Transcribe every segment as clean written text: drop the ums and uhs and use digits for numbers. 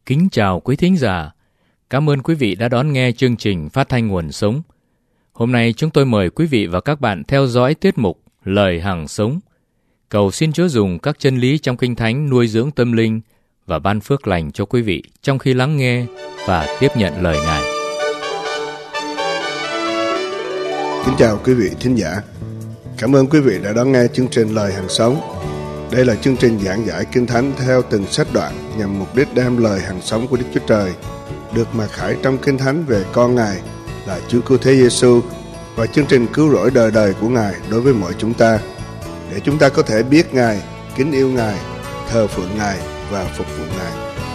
Kính chào quý thính giả. Cảm ơn quý vị đã đón nghe chương trình Phát thanh Nguồn Sống. Hôm nay chúng tôi mời quý vị và các bạn theo dõi tiết mục Lời Hằng Sống. Cầu xin Chúa dùng các chân lý trong Kinh Thánh nuôi dưỡng tâm linh và ban phước lành cho quý vị trong khi lắng nghe và tiếp nhận lời Ngài. Kính chào quý vị thính giả. Cảm ơn quý vị đã đón nghe chương trình Lời Hằng Sống. Đây là chương trình giảng giải Kinh Thánh theo từng sách đoạn nhằm mục đích đem lời hằng sống của Đức Chúa Trời được mặc khải trong Kinh Thánh về con Ngài là Chúa Cứu Thế Giêsu và chương trình cứu rỗi đời đời của Ngài đối với mọi chúng ta, để chúng ta có thể biết Ngài, kính yêu Ngài, thờ phượng Ngài và phục vụ Ngài.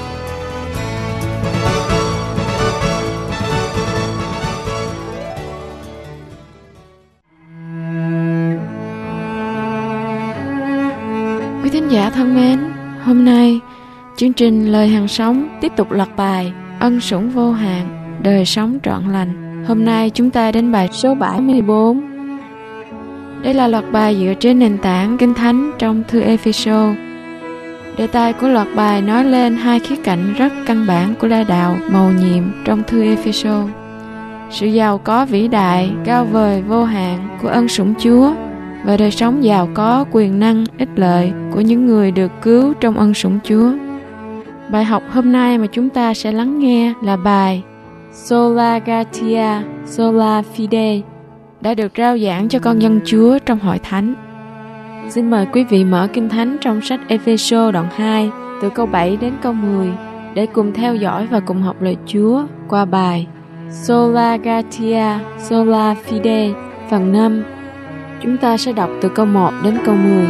Quý thính giả thân mến, hôm nay chương trình Lời Hằng Sống tiếp tục loạt bài Ân Sủng Vô Hạn, Đời Sống Trọn Lành. Hôm nay chúng ta đến bài số 74. Đây là loạt bài dựa trên nền tảng Kinh Thánh trong thư Ê-phê-sô. Đề tài của loạt bài nói lên hai khía cạnh rất căn bản của la đạo mầu nhiệm trong thư Ê-phê-sô: sự giàu có vĩ đại, cao vời, vô hạn của ân sủng Chúa và đời sống giàu có, quyền năng, ích lợi của những người được cứu trong ân sủng Chúa. Bài học hôm nay mà chúng ta sẽ lắng nghe là bài Sola Gratia, Sola Fide đã được rao giảng cho con dân Chúa trong hội thánh. Xin mời quý vị mở Kinh Thánh trong sách Ê-phê-sô đoạn 2 từ câu 7 đến câu 10 để cùng theo dõi và cùng học lời Chúa qua bài Sola Gratia, Sola Fide phần 5. Chúng ta sẽ đọc từ câu 1 đến câu 10.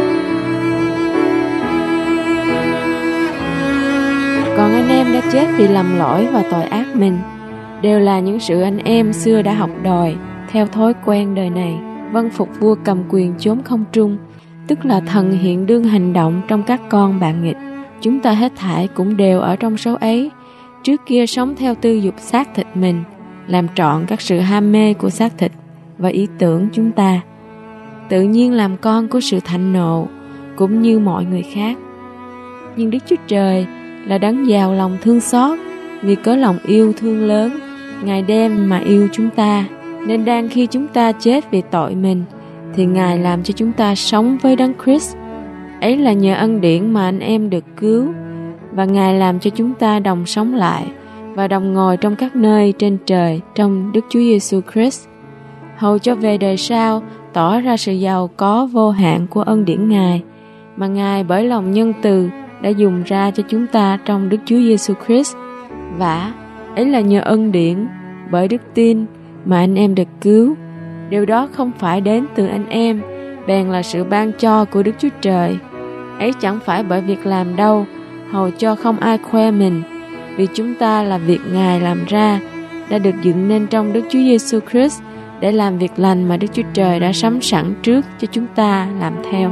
Còn anh em đã chết vì lầm lỗi và tội ác mình, đều là những sự anh em xưa đã học đòi theo thói quen đời này, vâng phục vua cầm quyền chốn không trung, tức là thần hiện đương hành động trong các con bạn nghịch. Chúng ta hết thảy cũng đều ở trong số ấy, trước kia sống theo tư dục xác thịt mình, làm trọn các sự ham mê của xác thịt và ý tưởng chúng ta, tự nhiên làm con của sự thạnh nộ cũng như mọi người khác. Nhưng Đức Chúa Trời là đấng giàu lòng thương xót, vì có lòng yêu thương lớn, Ngài đem mà yêu chúng ta, nên đang khi chúng ta chết vì tội mình thì Ngài làm cho chúng ta sống với đấng Christ. Ấy là nhờ ân điển mà anh em được cứu, và Ngài làm cho chúng ta đồng sống lại và đồng ngồi trong các nơi trên trời trong Đức Chúa Giêsu Christ, hầu cho về đời sau tỏ ra sự giàu có vô hạn của ân điển Ngài mà Ngài bởi lòng nhân từ đã dùng ra cho chúng ta trong Đức Chúa Giêsu Christ. Vả, ấy là nhờ ân điển bởi đức tin mà anh em được cứu. Điều đó không phải đến từ anh em, bèn là sự ban cho của Đức Chúa Trời. Ấy chẳng phải bởi việc làm đâu, hầu cho không ai khoe mình, vì chúng ta là việc Ngài làm ra, đã được dựng nên trong Đức Chúa Giêsu Christ để làm việc lành mà Đức Chúa Trời đã sắm sẵn trước cho chúng ta làm theo.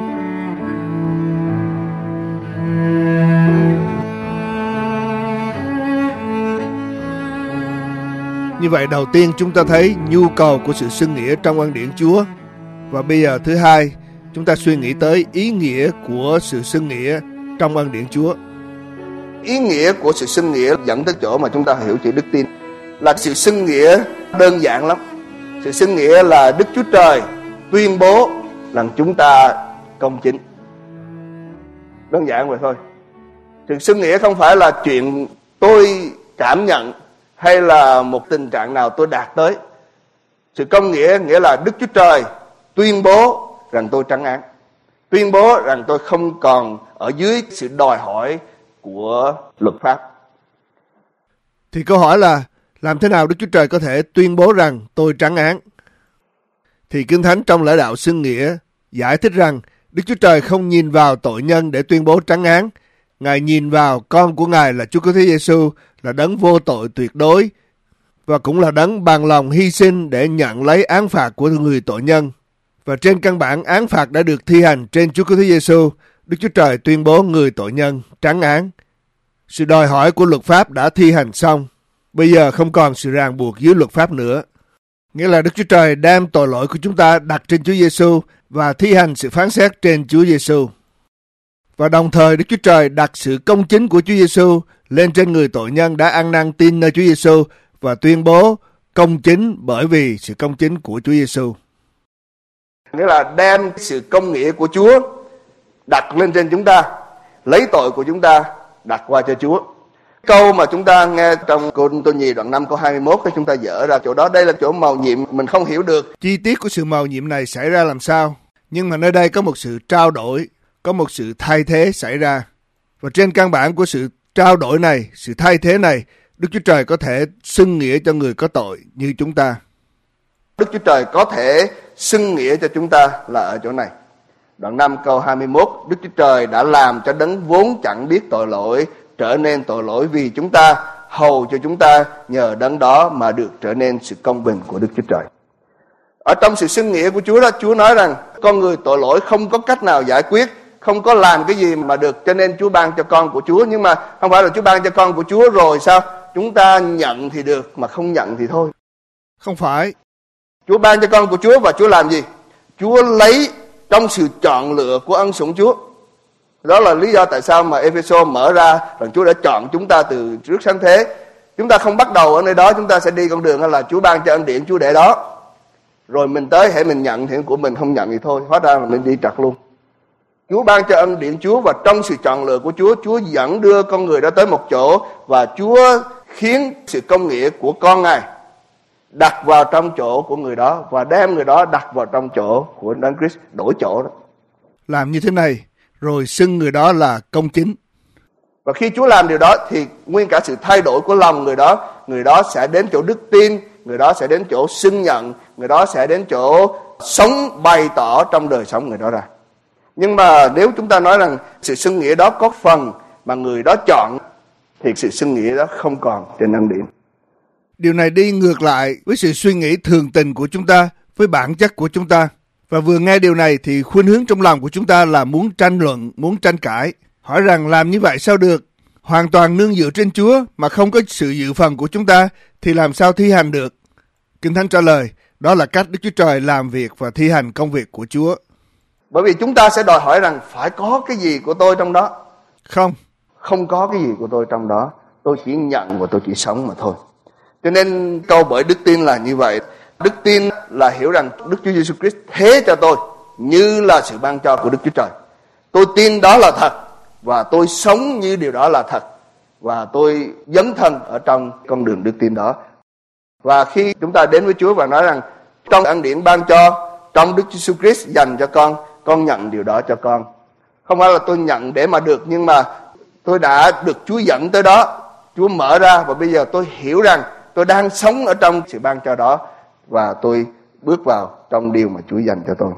Như vậy đầu tiên chúng ta thấy nhu cầu của sự xưng nghĩa trong ân điển Chúa. Và bây giờ thứ hai, chúng ta suy nghĩ tới ý nghĩa của sự xưng nghĩa trong ân điển Chúa. Ý nghĩa của sự xưng nghĩa dẫn tới chỗ mà chúng ta hiểu chữ đức tin. Là sự xưng nghĩa đơn giản lắm. Sự xưng nghĩa là Đức Chúa Trời tuyên bố rằng chúng ta công chính. Đơn giản vậy thôi. Sự xưng nghĩa không phải là chuyện tôi cảm nhận hay là một tình trạng nào tôi đạt tới. Sự công nghĩa nghĩa là Đức Chúa Trời tuyên bố rằng tôi trắng án, tuyên bố rằng tôi không còn ở dưới sự đòi hỏi của luật pháp. Thì câu hỏi là làm thế nào Đức Chúa Trời có thể tuyên bố rằng tôi trắng án? Thì Kinh Thánh trong lẽ đạo xưng nghĩa giải thích rằng Đức Chúa Trời không nhìn vào tội nhân để tuyên bố trắng án. Ngài nhìn vào con của Ngài là Chúa Cứu Thế Giêsu, là đấng vô tội tuyệt đối và cũng là đấng bằng lòng hy sinh để nhận lấy án phạt của người tội nhân. Và trên căn bản án phạt đã được thi hành trên Chúa Cứu Thế Giêsu, Đức Chúa Trời tuyên bố người tội nhân trắng án. Sự đòi hỏi của luật pháp đã thi hành xong. Bây giờ không còn sự ràng buộc dưới luật pháp nữa. Nghĩa là Đức Chúa Trời đem tội lỗi của chúng ta đặt trên Chúa Giêsu và thi hành sự phán xét trên Chúa Giêsu. Và đồng thời Đức Chúa Trời đặt sự công chính của Chúa Giêsu lên trên người tội nhân đã ăn năn tin nơi Chúa Giêsu và tuyên bố công chính bởi vì sự công chính của Chúa Giêsu. Nghĩa là đem sự công nghĩa của Chúa đặt lên trên chúng ta, lấy tội của chúng ta đặt qua cho Chúa. Câu mà chúng ta nghe trong Cô-rinh-tô nhì đoạn 5 câu 21 chúng ta dở ra chỗ đó, đây là chỗ mầu nhiệm mình không hiểu được. Chi tiết của sự mầu nhiệm này xảy ra làm sao? Nhưng mà nơi đây có một sự trao đổi, có một sự thay thế xảy ra. Và trên căn bản của sự trao đổi này, sự thay thế này, Đức Chúa Trời có thể xưng nghĩa cho người có tội như chúng ta. Đức Chúa Trời có thể xưng nghĩa cho chúng ta là ở chỗ này. Đoạn 5 câu 21, Đức Chúa Trời đã làm cho đấng vốn chẳng biết tội lỗi trở nên tội lỗi vì chúng ta, hầu cho chúng ta nhờ đấng đó mà được trở nên sự công bình của Đức Chúa Trời. Ở trong sự xưng nghĩa của Chúa đó, Chúa nói rằng con người tội lỗi không có cách nào giải quyết, không có làm cái gì mà được, cho nên Chúa ban cho con của Chúa. Nhưng mà không phải là Chúa ban cho con của Chúa rồi sao? Chúng ta nhận thì được, mà không nhận thì thôi. Không phải. Chúa ban cho con của Chúa và Chúa làm gì? Chúa lấy trong sự chọn lựa của ân sủng Chúa. Đó là lý do tại sao mà Ê-phê-sô mở ra rằng Chúa đã chọn chúng ta từ trước sáng thế. Chúng ta không bắt đầu ở nơi đó, chúng ta sẽ đi con đường hay là Chúa ban cho ân điển, Chúa để đó. Rồi mình tới, hễ mình nhận thì của mình, không nhận thì thôi, hóa ra là mình đi trật luôn. Chúa ban cho ân điển Chúa, và trong sự chọn lựa của Chúa, Chúa dẫn đưa con người đó tới một chỗ, và Chúa khiến sự công nghĩa của con Ngài đặt vào trong chỗ của người đó, và đem người đó đặt vào trong chỗ của Đấng Christ, đổi chỗ đó. Làm như thế này, rồi xưng người đó là công chính. Và khi Chúa làm điều đó thì nguyên cả sự thay đổi của lòng người đó sẽ đến chỗ đức tin, người đó sẽ đến chỗ xưng nhận, người đó sẽ đến chỗ sống bày tỏ trong đời sống người đó ra. Nhưng mà nếu chúng ta nói rằng sự xưng nghĩa đó có phần mà người đó chọn, thì sự xưng nghĩa đó không còn trên ân điển. Điều này đi ngược lại với sự suy nghĩ thường tình của chúng ta, với bản chất của chúng ta. Và vừa nghe điều này thì khuynh hướng trong lòng của chúng ta là muốn tranh luận, muốn tranh cãi. Hỏi rằng làm như vậy sao được? Hoàn toàn nương dựa trên Chúa mà không có sự dự phần của chúng ta thì làm sao thi hành được? Kinh Thánh trả lời, đó là cách Đức Chúa Trời làm việc và thi hành công việc của Chúa. Bởi vì chúng ta sẽ đòi hỏi rằng phải có cái gì của tôi trong đó. Không có cái gì của tôi trong đó. Tôi chỉ nhận và tôi chỉ sống mà thôi. Cho nên câu bởi đức tin là như vậy. Đức tin là hiểu rằng Đức Chúa Giêsu Christ thế cho tôi như là sự ban cho của Đức Chúa Trời. Tôi tin đó là thật và tôi sống như điều đó là thật, và tôi dấn thân ở trong con đường đức tin đó. Và khi chúng ta đến với Chúa và nói rằng trong ân điển ban cho, trong Đức Giêsu Christ dành cho con nhận điều đó cho con. Không phải là tôi nhận để mà được, nhưng mà tôi đã được Chúa dẫn tới đó, Chúa mở ra, và bây giờ tôi hiểu rằng tôi đang sống ở trong sự ban cho đó, và tôi bước vào trong điều mà Chúa dành cho tôi.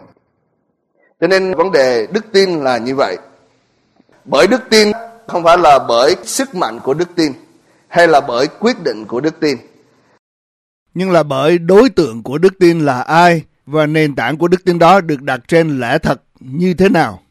Cho nên vấn đề đức tin là như vậy. Bởi đức tin không phải là bởi sức mạnh của đức tin, hay là bởi quyết định của đức tin, nhưng là bởi đối tượng của đức tin là ai, và nền tảng của đức tin đó được đặt trên lẽ thật như thế nào.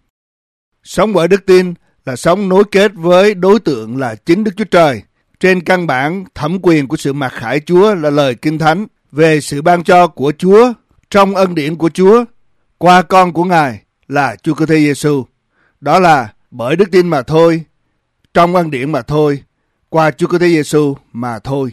Sống bởi đức tin là sống nối kết với đối tượng là chính Đức Chúa Trời, trên căn bản thẩm quyền của sự mặc khải Chúa là lời Kinh Thánh về sự ban cho của Chúa trong ân điển của Chúa qua con của Ngài là Chúa Cơ Thế Giêsu. Đó là bởi đức tin mà thôi, trong ân điển mà thôi, qua Chúa Cơ Thế Giêsu mà thôi.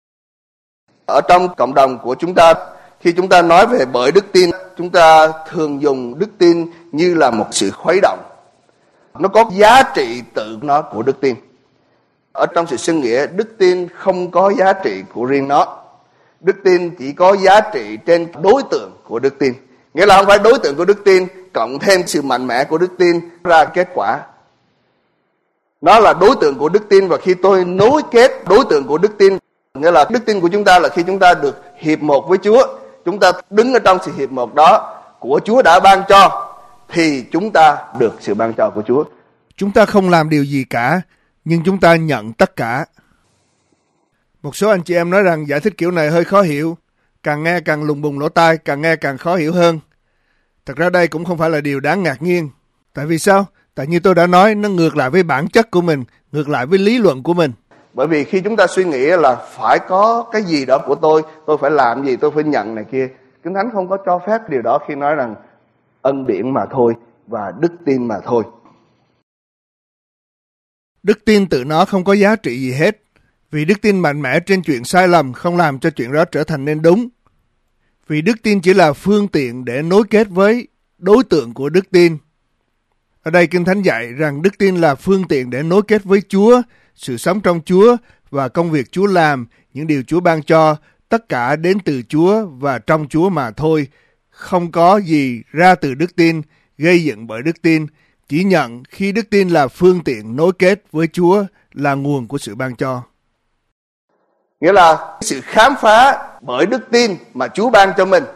Ở trong cộng đồng của chúng ta, khi chúng ta nói về bởi đức tin, chúng ta thường dùng đức tin như là một sự khuấy động. Nó có giá trị tự nó của đức tin. Ở trong sự xưng nghĩa, đức tin không có giá trị của riêng nó. Đức tin chỉ có giá trị trên đối tượng của đức tin. Nghĩa là không phải đối tượng của đức tin cộng thêm sự mạnh mẽ của đức tin ra kết quả. Nó là đối tượng của đức tin, và khi tôi nối kết đối tượng của đức tin, nghĩa là đức tin của chúng ta là khi chúng ta được hiệp một với Chúa, chúng ta đứng ở trong sự hiệp một đó của Chúa đã ban cho, thì chúng ta được sự ban cho của Chúa. Chúng ta không làm điều gì cả, nhưng chúng ta nhận tất cả. Một số anh chị em nói rằng giải thích kiểu này hơi khó hiểu, càng nghe càng lùng bùng lỗ tai, càng nghe càng khó hiểu hơn. Thật ra đây cũng không phải là điều đáng ngạc nhiên. Tại vì sao? Tại như tôi đã nói, nó ngược lại với bản chất của mình, ngược lại với lý luận của mình. Bởi vì khi chúng ta suy nghĩ là phải có cái gì đó của tôi phải làm gì, tôi phải nhận này kia. Kinh Thánh không có cho phép điều đó khi nói rằng ân điển mà thôi và đức tin mà thôi. Đức tin tự nó không có giá trị gì hết, vì đức tin mạnh mẽ trên chuyện sai lầm không làm cho chuyện đó trở thành nên đúng. Vì đức tin chỉ là phương tiện để nối kết với đối tượng của đức tin. Ở đây Kinh Thánh dạy rằng đức tin là phương tiện để nối kết với Chúa, sự sống trong Chúa và công việc Chúa làm, những điều Chúa ban cho, tất cả đến từ Chúa và trong Chúa mà thôi. Không có gì ra từ đức tin, gây dựng bởi đức tin, chỉ nhận khi đức tin là phương tiện nối kết với Chúa, là nguồn của sự ban cho. Nghĩa là sự khám phá bởi đức tin mà Chúa ban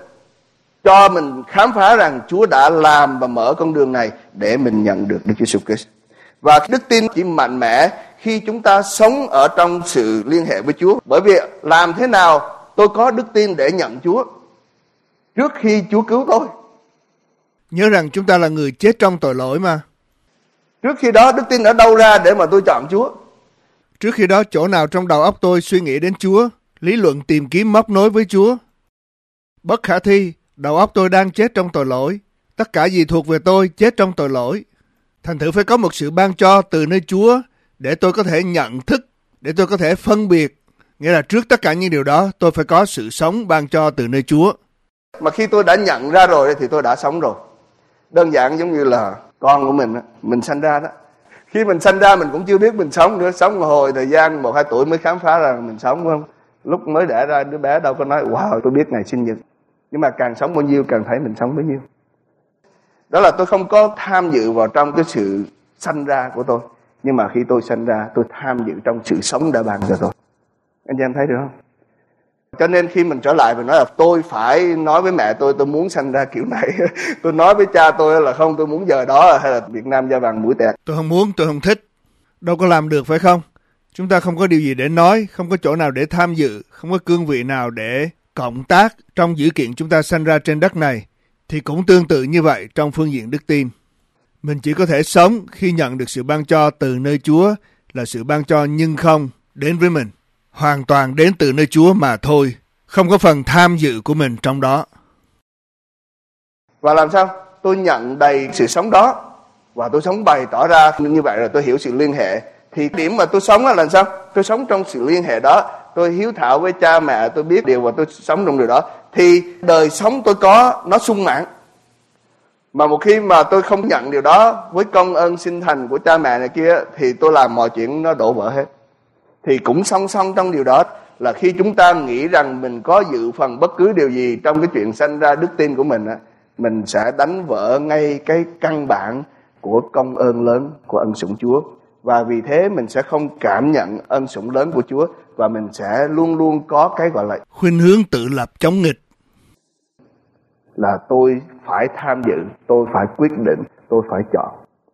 cho mình khám phá rằng Chúa đã làm và mở con đường này để mình nhận được Đức Chúa Jesus Christ. Và đức tin chỉ mạnh mẽ khi chúng ta sống ở trong sự liên hệ với Chúa. Bởi vì làm thế nào tôi có đức tin để nhận Chúa trước khi Chúa cứu tôi? Nhớ rằng chúng ta là người chết trong tội lỗi mà. Trước khi đó đức tin ở đâu ra để mà tôi chọn Chúa? Trước khi đó chỗ nào trong đầu óc tôi suy nghĩ đến Chúa, lý luận tìm kiếm móc nối với Chúa? Bất khả thi, đầu óc tôi đang chết trong tội lỗi. Tất cả gì thuộc về tôi chết trong tội lỗi. Thành thử phải có một sự ban cho từ nơi Chúa để tôi có thể nhận thức, để tôi có thể phân biệt. Nghĩa là trước tất cả những điều đó tôi phải có sự sống ban cho từ nơi Chúa. Mà khi tôi đã nhận ra rồi thì tôi đã sống rồi. Đơn giản giống như là con của mình sanh ra đó. Khi mình sanh ra mình cũng chưa biết mình sống nữa. Sống một hồi thời gian 1-2 tuổi mới khám phá ra mình sống, phải không? Lúc mới đẻ ra đứa bé đâu có nói wow tôi biết ngày sinh nhật. Nhưng mà càng sống bao nhiêu càng thấy mình sống bấy nhiêu. Đó là tôi không có tham dự vào trong cái sự sanh ra của tôi. Nhưng mà khi tôi sanh ra tôi tham dự trong sự sống đã ban cho tôi. Anh chị em thấy được không? Cho nên khi mình trở lại mình nói là tôi phải nói với mẹ tôi muốn sanh ra kiểu này. Tôi nói với cha tôi là không, tôi muốn giờ đó, hay là Việt Nam da vàng mũi tẹt. Tôi không muốn, tôi không thích. Đâu có làm được phải không? Chúng ta không có điều gì để nói, không có chỗ nào để tham dự, không có cương vị nào để cộng tác trong dữ kiện chúng ta sanh ra trên đất này. Thì cũng tương tự như vậy trong phương diện đức tin. Mình chỉ có thể sống khi nhận được sự ban cho từ nơi Chúa, là sự ban cho nhưng không đến với mình. Hoàn toàn đến từ nơi Chúa mà thôi, không có phần tham dự của mình trong đó. Và làm sao? Tôi nhận đầy sự sống đó và tôi sống bày tỏ ra như vậy rồi tôi hiểu sự liên hệ. Thì điểm mà tôi sống là làm sao? Tôi sống trong sự liên hệ đó. Tôi hiếu thảo với cha mẹ, tôi biết điều và tôi sống trong điều đó. Thì đời sống tôi có, nó sung mãn. Mà một khi mà tôi không nhận điều đó với công ơn sinh thành của cha mẹ này kia, thì tôi làm mọi chuyện nó đổ vỡ hết. Thì cũng song song trong điều đó là khi chúng ta nghĩ rằng mình có dự phần bất cứ điều gì trong cái chuyện sanh ra đức tin của mình sẽ đánh vỡ ngay cái căn bản của công ơn lớn của ân sủng Chúa. Và vì thế mình sẽ không cảm nhận ân sủng lớn của Chúa, và mình sẽ luôn luôn có cái gọi là khuynh hướng tự lập chống nghịch. Là tôi phải tham dự, tôi phải quyết định, tôi phải chọn.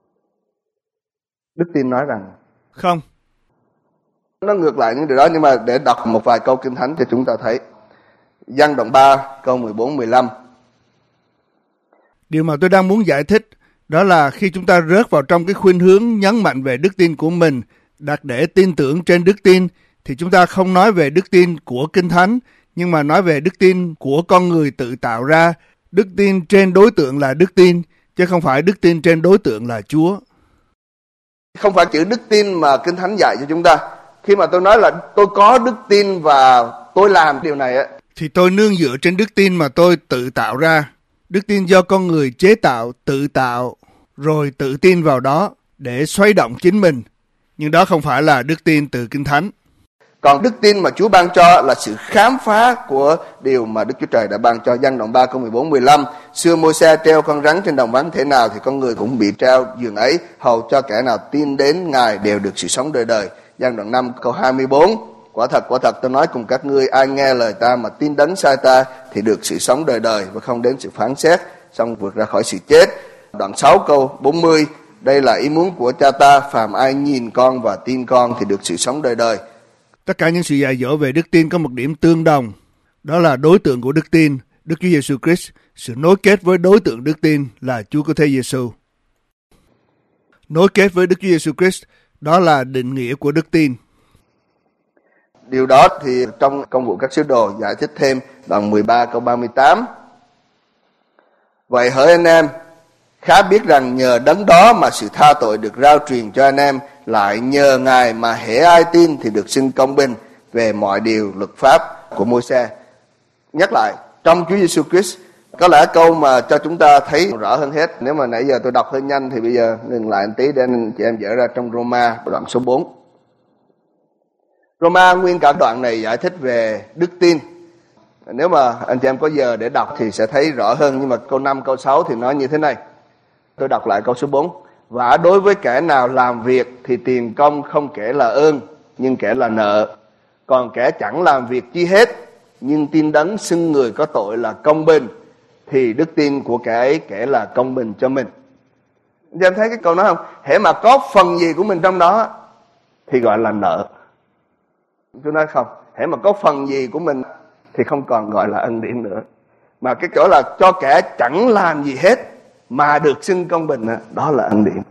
Đức tin nói rằng không. Nó ngược lại những điều đó, nhưng mà để đọc một vài câu Kinh Thánh cho chúng ta thấy. Giăng đoạn 3 câu 14-15. Điều mà tôi đang muốn giải thích đó là khi chúng ta rớt vào trong cái khuynh hướng nhấn mạnh về đức tin của mình, đặt để tin tưởng trên đức tin, thì chúng ta không nói về đức tin của Kinh Thánh, nhưng mà nói về đức tin của con người tự tạo ra. Đức tin trên đối tượng là đức tin, chứ không phải đức tin trên đối tượng là Chúa. Không phải chữ đức tin mà Kinh Thánh dạy cho chúng ta. Khi mà tôi nói là tôi có đức tin và tôi làm điều này á, thì tôi nương dựa trên đức tin mà tôi tự tạo ra. Đức tin do con người chế tạo, tự tạo, rồi tự tin vào đó để xoay động chính mình. Nhưng đó không phải là đức tin từ Kinh Thánh. Còn đức tin mà Chúa ban cho là sự khám phá của điều mà Đức Chúa Trời đã ban cho. Giăng đoạn 3 câu 14-15. Xưa Môi-se treo con rắn trên đồng vắng, thế nào thì con người cũng bị treo giường ấy, hầu cho kẻ nào tin đến Ngài đều được sự sống đời đời. Giăng đoạn 5 câu 24. Quả thật tôi nói cùng các ngươi, ai nghe lời ta mà tin đấng sai ta thì được sự sống đời đời và không đến sự phán xét, xong vượt ra khỏi sự chết. Đoạn 6 câu 40. Đây là ý muốn của cha ta, phàm ai nhìn con và tin con thì được sự sống đời đời. Tất cả những sự dạy dỗ về đức tin có một điểm tương đồng. Đó là đối tượng của đức tin, Đức Chúa Giêsu Christ. Sự nối kết với đối tượng đức tin là Chúa Cứu Thế Giêsu. Nối kết với Đức Chúa Giêsu Christ, đó là định nghĩa của đức tin. Điều đó thì trong Công vụ các sứ đồ giải thích thêm đoạn 13 câu 38. Vậy hỡi anh em, khá biết rằng nhờ đấng đó mà sự tha tội được rao truyền cho anh em, lại nhờ Ngài mà hễ ai tin thì được xưng công bình về mọi điều luật pháp của Môi-se. Nhắc lại, trong Chúa Giêsu Christ, có lẽ câu mà cho chúng ta thấy rõ hơn hết, nếu mà nãy giờ tôi đọc hơi nhanh thì bây giờ ngừng lại một tí để anh chị em dở ra trong Roma đoạn số 4. Roma nguyên cả đoạn này giải thích về đức tin. Nếu mà anh chị em có giờ để đọc thì sẽ thấy rõ hơn, nhưng mà câu 5, câu 6 thì nói như thế này. Tôi đọc lại câu số 4. Và đối với kẻ nào làm việc thì tiền công không kể là ơn, nhưng kể là nợ. Còn kẻ chẳng làm việc chi hết, nhưng tin đấng xưng người có tội là công bình, thì đức tin của kẻ ấy kể là công bình cho mình. Anh chị em thấy cái câu nói không? Hễ mà có phần gì của mình trong đó thì gọi là nợ. Tôi nói không, hễ mà có phần gì của mình thì không còn gọi là ân điển nữa. Mà cái chỗ là cho kẻ chẳng làm gì hết mà được xưng công bình, đó là ân điển.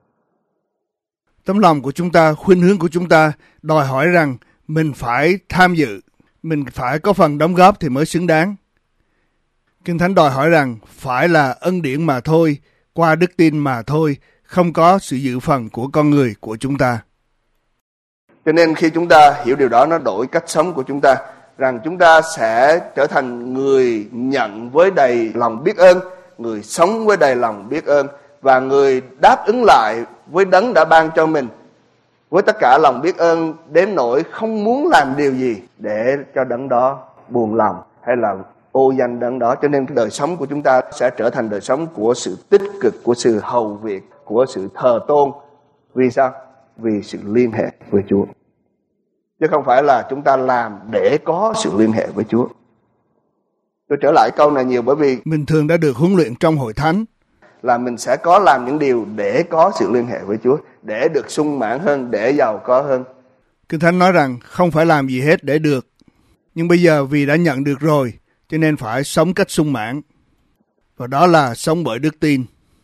Tấm lòng của chúng ta, khuynh hướng của chúng ta đòi hỏi rằng mình phải tham dự, mình phải có phần đóng góp thì mới xứng đáng. Kinh Thánh đòi hỏi rằng phải là ân điển mà thôi, qua đức tin mà thôi, không có sự dự phần của con người của chúng ta. Cho nên khi chúng ta hiểu điều đó, nó đổi cách sống của chúng ta, rằng chúng ta sẽ trở thành người nhận với đầy lòng biết ơn, người sống với đầy lòng biết ơn, và người đáp ứng lại với đấng đã ban cho mình với tất cả lòng biết ơn, đến nỗi không muốn làm điều gì để cho đấng đó buồn lòng hay là ô danh đấng đó. Cho nên cái đời sống của chúng ta sẽ trở thành đời sống của sự tích cực, của sự hầu việc, của sự thờ tôn. Vì sao? Vì sự liên hệ với Chúa, chứ không phải là chúng ta làm để có sự liên hệ với Chúa. Tôi trở lại câu này nhiều bởi vì mình thường đã được huấn luyện trong hội thánh là mình sẽ có làm những điều để có sự liên hệ với Chúa, để được sung mãn hơn, để giàu có hơn. Kinh Thánh nói rằng không phải làm gì hết để được, nhưng bây giờ vì đã nhận được rồi, cho nên phải sống cách sung mãn, và đó là sống bởi đức tin.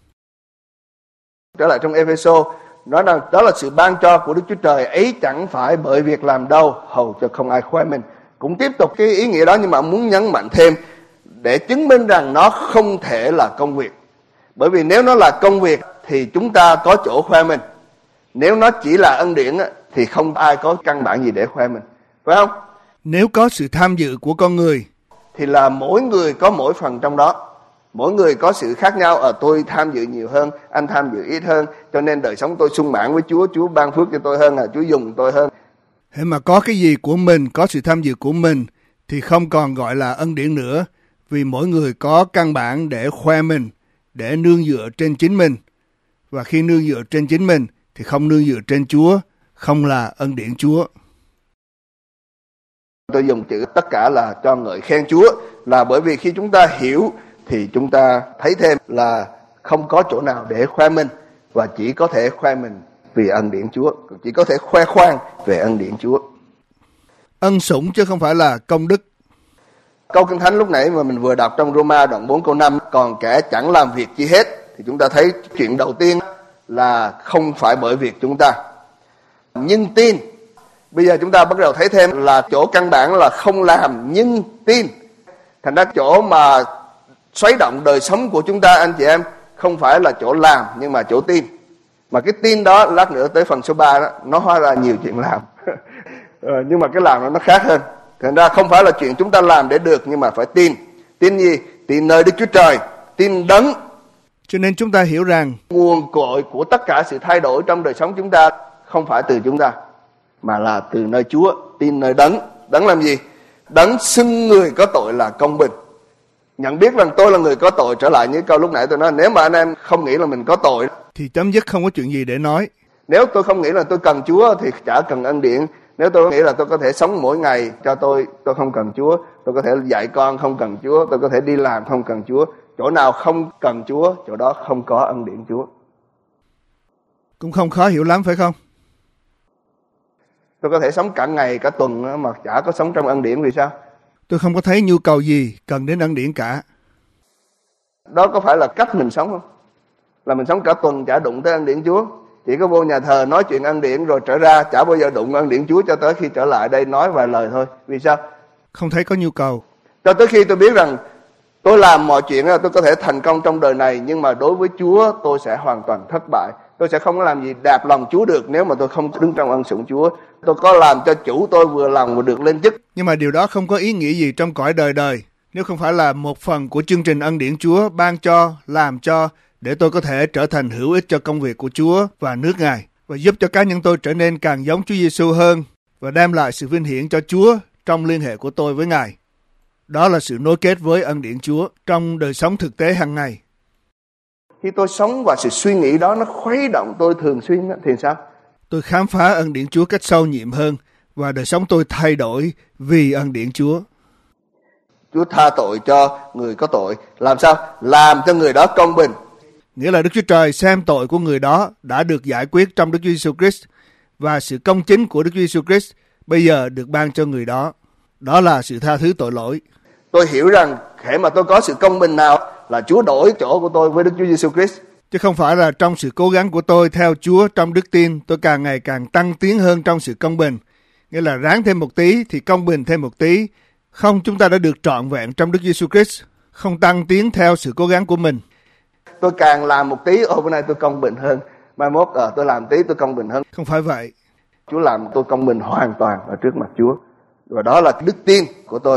Trở lại trong Ê-phê-sô, nói rằng đó là sự ban cho của Đức Chúa Trời, ấy chẳng phải bởi việc làm đâu, hầu cho không ai khoe mình. Cũng tiếp tục cái ý nghĩa đó, nhưng mà muốn nhấn mạnh thêm để chứng minh rằng nó không thể là công việc. Bởi vì nếu nó là công việc thì chúng ta có chỗ khoe mình. Nếu nó chỉ là ân điển thì không ai có căn bản gì để khoe mình, phải không? Nếu có sự tham dự của con người thì là mỗi người có mỗi phần trong đó. Mỗi người có sự khác nhau. Tôi tham dự nhiều hơn, anh tham dự ít hơn, cho nên đời sống tôi sung mãn với Chúa, Chúa ban phước cho tôi hơn, Chúa dùng tôi hơn. Hễ mà có cái gì của mình, có sự tham dự của mình thì không còn gọi là ân điển nữa, vì mỗi người có căn bản để khoe mình, để nương dựa trên chính mình. Và khi nương dựa trên chính mình thì không nương dựa trên Chúa, không là ân điển Chúa. Tôi dùng chữ tất cả là cho ngợi khen Chúa, là bởi vì khi chúng ta hiểu thì chúng ta thấy thêm là không có chỗ nào để khoe mình, và chỉ có thể khoe mình vì ân điển Chúa, chỉ có thể khoe khoang về ân điển Chúa. Ân sủng chứ không phải là công đức. Câu Kinh Thánh lúc nãy mà mình vừa đọc trong Roma đoạn 4 câu 5, còn kẻ chẳng làm việc chi hết, thì chúng ta thấy chuyện đầu tiên là không phải bởi việc chúng ta, nhưng tin. Bây giờ chúng ta bắt đầu thấy thêm là chỗ căn bản là không làm nhưng tin. Thành ra chỗ mà xoáy động đời sống của chúng ta, anh chị em, không phải là chỗ làm nhưng mà chỗ tin. Mà cái tin đó, lát nữa tới phần số 3 đó, nó hóa ra nhiều chuyện làm. Nhưng mà cái làm nó khác hơn. Thành ra không phải là chuyện chúng ta làm để được, nhưng mà phải tin. Tin gì? Tin nơi Đức Chúa Trời, tin đấng. Cho nên chúng ta hiểu rằng nguồn cội của tất cả sự thay đổi trong đời sống chúng ta không phải từ chúng ta, mà là từ nơi Chúa. Tin nơi đấng. Đấng làm gì? Đấng xưng người có tội là công bình. Nhận biết rằng tôi là người có tội. Trở lại như câu lúc nãy tôi nói, nếu mà anh em không nghĩ là mình có tội thì chấm dứt, không có chuyện gì để nói. Nếu tôi không nghĩ là tôi cần Chúa thì chả cần ân điển. Nếu tôi nghĩ là tôi có thể sống mỗi ngày cho tôi không cần Chúa. Tôi có thể dạy con không cần Chúa. Tôi có thể đi làm không cần Chúa. Chỗ nào không cần Chúa, chỗ đó không có ân điển Chúa. Cũng không khó hiểu lắm phải không? Tôi có thể sống cả ngày cả tuần mà chả có sống trong ân điển, vì sao? Tôi không có thấy nhu cầu gì cần đến ân điển cả. Đó có phải là cách mình sống không? Là mình sống cả tuần chả đụng tới ân điển Chúa, chỉ có vô nhà thờ nói chuyện ân điển rồi trở ra chả bao giờ đụng ân điển Chúa cho tới khi trở lại đây nói vài lời thôi. Vì sao? Không thấy có nhu cầu. Cho tới khi tôi biết rằng tôi làm mọi chuyện tôi có thể thành công trong đời này, nhưng mà đối với Chúa tôi sẽ hoàn toàn thất bại. Tôi sẽ không có làm gì đạp lòng Chúa được nếu mà tôi không đứng trong ân sủng Chúa. Tôi có làm cho chủ tôi vừa lòng và được lên chức. Nhưng mà điều đó không có ý nghĩa gì trong cõi đời đời, nếu không phải là một phần của chương trình ân điển Chúa ban cho, làm cho, để tôi có thể trở thành hữu ích cho công việc của Chúa và nước Ngài, và giúp cho cá nhân tôi trở nên càng giống Chúa Giêsu hơn và đem lại sự vinh hiển cho Chúa trong liên hệ của tôi với Ngài. Đó là sự nối kết với ân điển Chúa trong đời sống thực tế hàng ngày. Khi tôi sống và sự suy nghĩ đó nó khuấy động tôi thường xuyên thì sao? Tôi khám phá ân điển Chúa cách sâu nhiệm hơn và đời sống tôi thay đổi vì ân điển Chúa. Chúa tha tội cho người có tội. Làm sao? Làm cho người đó công bình. Nghĩa là Đức Chúa Trời xem tội của người đó đã được giải quyết trong Đức Chúa Giêsu Christ, và sự công chính của Đức Chúa Giêsu Christ bây giờ được ban cho người đó. Đó là sự tha thứ tội lỗi. Tôi hiểu rằng hễ mà tôi có sự công bình nào là Chúa đổi chỗ của tôi với Đức Chúa Giêsu Christ. Chứ không phải là trong sự cố gắng của tôi theo Chúa trong đức tin, tôi càng ngày càng tăng tiến hơn trong sự công bình. Nghĩa là ráng thêm một tí thì công bình thêm một tí. Không, chúng ta đã được trọn vẹn trong Đức Giêsu Christ, không tăng tiến theo sự cố gắng của mình. Tôi càng làm một tí, bữa nay tôi công bình hơn. Mai mốt tôi làm tí tôi công bình hơn. Không phải vậy. Chúa làm tôi công bình hoàn toàn ở trước mặt Chúa. Và đó là đức tin của tôi.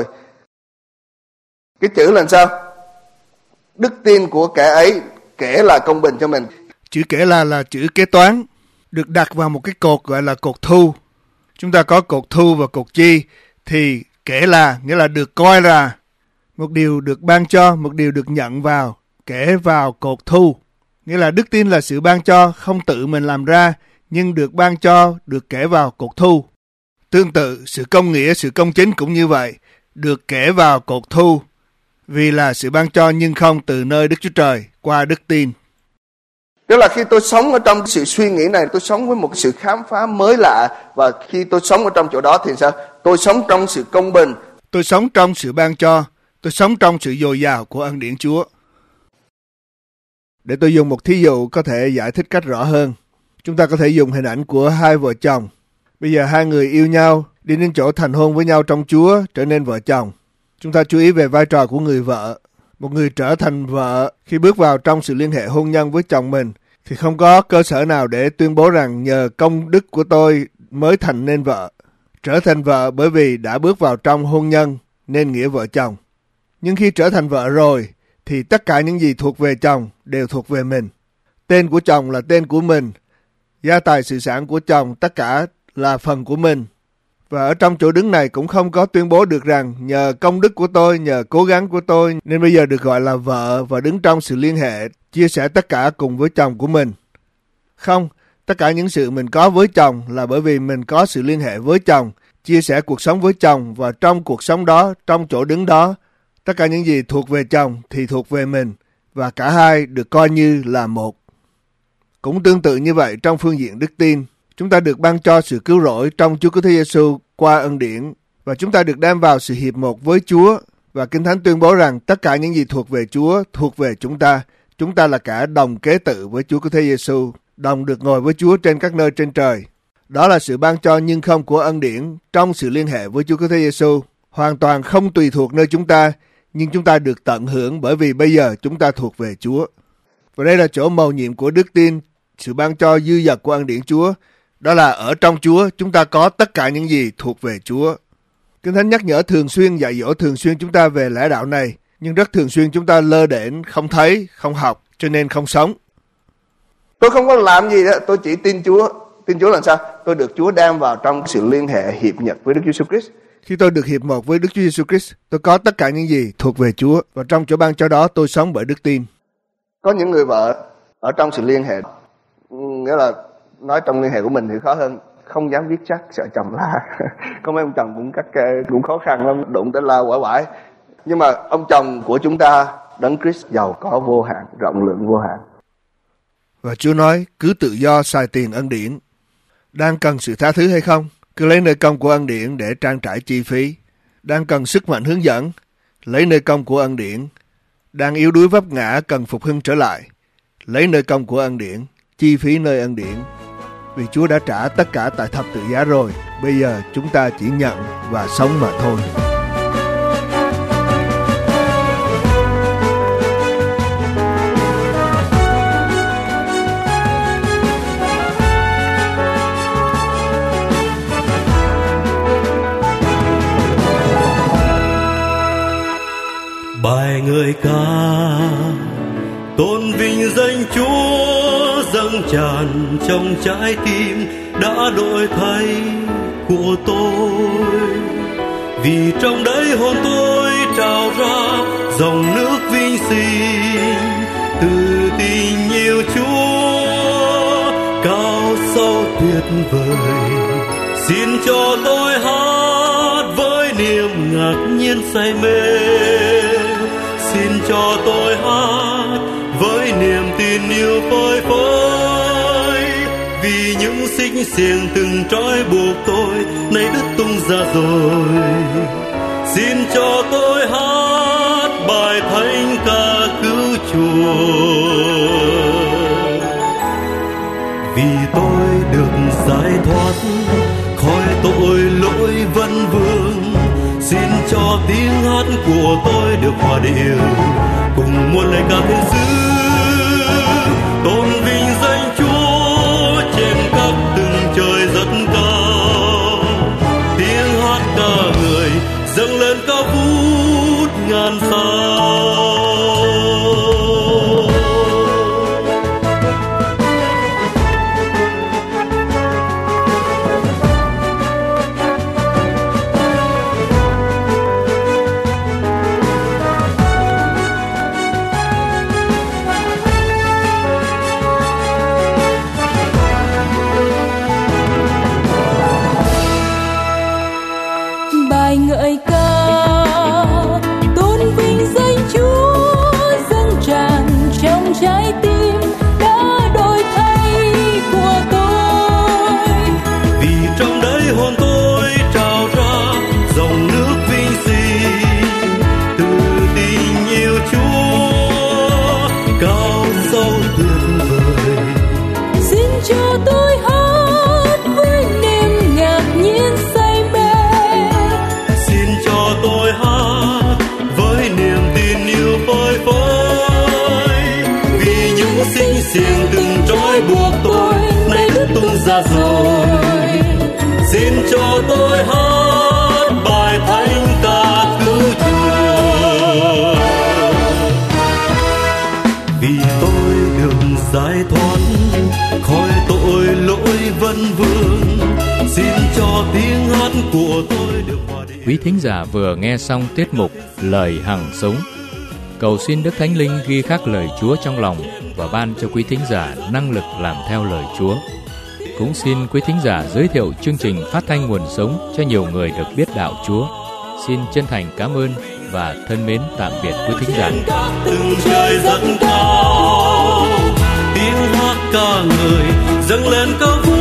Cái chữ là sao? Đức tin của kẻ ấy kể là công bình cho mình. Chữ kể là chữ kế toán, được đặt vào một cái cột gọi là cột thu. Chúng ta có cột thu và cột chi, thì kể là nghĩa là được coi là một điều được ban cho, một điều được nhận vào, kể vào cột thu. Nghĩa là đức tin là sự ban cho không tự mình làm ra, nhưng được ban cho, được kể vào cột thu. Tương tự, sự công nghĩa, sự công chính cũng như vậy, được kể vào cột thu, vì là sự ban cho nhưng không từ nơi Đức Chúa Trời qua đức tin. Tức là khi tôi sống ở trong sự suy nghĩ này, tôi sống với một sự khám phá mới lạ, và khi tôi sống ở trong chỗ đó thì sao? Tôi sống trong sự công bình. Tôi sống trong sự ban cho, tôi sống trong sự dồi dào của ân điển Chúa. Để tôi dùng một thí dụ có thể giải thích cách rõ hơn. Chúng ta có thể dùng hình ảnh của hai vợ chồng. Bây giờ hai người yêu nhau, đi đến chỗ thành hôn với nhau trong Chúa, trở nên vợ chồng. Chúng ta chú ý về vai trò của người vợ. Một người trở thành vợ khi bước vào trong sự liên hệ hôn nhân với chồng mình thì không có cơ sở nào để tuyên bố rằng nhờ công đức của tôi mới thành nên vợ. Trở thành vợ bởi vì đã bước vào trong hôn nhân nên nghĩa vợ chồng. Nhưng khi trở thành vợ rồi thì tất cả những gì thuộc về chồng đều thuộc về mình. Tên của chồng là tên của mình. Gia tài sự sản của chồng tất cả là phần của mình. Và ở trong chỗ đứng này cũng không có tuyên bố được rằng nhờ công đức của tôi, nhờ cố gắng của tôi nên bây giờ được gọi là vợ và đứng trong sự liên hệ, chia sẻ tất cả cùng với chồng của mình. Không, tất cả những sự mình có với chồng là bởi vì mình có sự liên hệ với chồng, chia sẻ cuộc sống với chồng, và trong cuộc sống đó, trong chỗ đứng đó, tất cả những gì thuộc về chồng thì thuộc về mình, và cả hai được coi như là một. Cũng tương tự như vậy trong phương diện đức tin. Chúng ta được ban cho sự cứu rỗi trong Chúa Cứu Thế Giêsu qua ân điển, và chúng ta được đem vào sự hiệp một với Chúa, và Kinh Thánh tuyên bố rằng tất cả những gì thuộc về Chúa thuộc về chúng ta. Chúng ta là cả đồng kế tự với Chúa Cứu Thế Giêsu, đồng được ngồi với Chúa trên các nơi trên trời. Đó là sự ban cho nhưng không của ân điển trong sự liên hệ với Chúa Cứu Thế Giêsu, hoàn toàn không tùy thuộc nơi chúng ta, nhưng chúng ta được tận hưởng bởi vì bây giờ chúng ta thuộc về Chúa. Và đây là chỗ mầu nhiệm của đức tin, sự ban cho dư dật của ân điển Chúa. Đó là ở trong Chúa chúng ta có tất cả những gì thuộc về Chúa. Kinh Thánh nhắc nhở thường xuyên, dạy dỗ thường xuyên chúng ta về lẽ đạo này, nhưng rất thường xuyên chúng ta lơ đễnh, không thấy, không học, cho nên không sống. Tôi không có làm gì đó, tôi chỉ tin Chúa. Tin Chúa là sao? Tôi được Chúa đem vào trong sự liên hệ hiệp nhật với Đức Giêsu Christ. Khi tôi được hiệp một với Đức Chúa Giêsu Christ, tôi có tất cả những gì thuộc về Chúa, và trong chỗ ban cho đó tôi sống bởi đức tin. Có những người vợ ở trong sự liên hệ, nghĩa là nói trong liên hệ của mình thì khó hơn, không dám viết chắc, sợ chồng la. Có mấy ông chồng cũng khó khăn lắm, đụng tới la quả vải. Nhưng mà ông chồng của chúng ta, Đấng Christ giàu có vô hạn, rộng lượng vô hạn. Và Chúa nói cứ tự do xài tiền ân điển. Đang cần sự tha thứ hay không? Cứ lấy nơi công của ân điển để trang trải chi phí. Đang cần sức mạnh hướng dẫn, lấy nơi công của ân điển. Đang yếu đuối vấp ngã cần phục hưng trở lại, lấy nơi công của ân điển, chi phí nơi ân điển. Vì Chúa đã trả tất cả tại thập tự giá rồi, bây giờ chúng ta chỉ nhận và sống mà thôi. ngợi ca, tôn vinh danh Chúa dâng tràn trong trái tim đã đổi thay của tôi. Vì trong đấy hồn tôi trào ra dòng nước vinh sinh, từ tình yêu Chúa cao sâu tuyệt vời. Xin cho tôi hát với niềm ngạc nhiên say mê, xin cho tôi hát với niềm tin yêu phơi phới. Vì những xích xiềng từng trói buộc tôi nay đứt tung ra rồi, xin cho tôi hát bài thánh ca cứu chuộc. Vì tôi được giải thoát khỏi tội lỗi vấn vương, xin cho tiếng hát của tôi được hòa điệu cùng muôn lời ca thiên sứ, tôn vinh danh Chúa trên các tầng trời rất cao. Tiếng hát ca người dâng lên cao vút ngàn sao. Xiềng từng trói buộc tôi nay đứt tung ra rồi, xin cho tôi hát bài thánh ca cứu chuộc. Vì tôi được giải thoát khỏi tội lỗi vấn vương, xin cho tiếng hát của tôi được hòa điệu. Quý thính giả vừa nghe xong tiết mục Lời Hằng Sống. Cầu xin Đức Thánh Linh ghi khắc lời Chúa trong lòng và ban cho quý thính giả năng lực làm theo lời Chúa. Cũng xin quý thính giả giới thiệu chương trình phát thanh nguồn sống cho nhiều người được biết đạo Chúa. Xin chân thành cảm ơn và thân mến tạm biệt quý thính giả. Từng trời rất cao, tiếng hát ca người dâng lên cao vút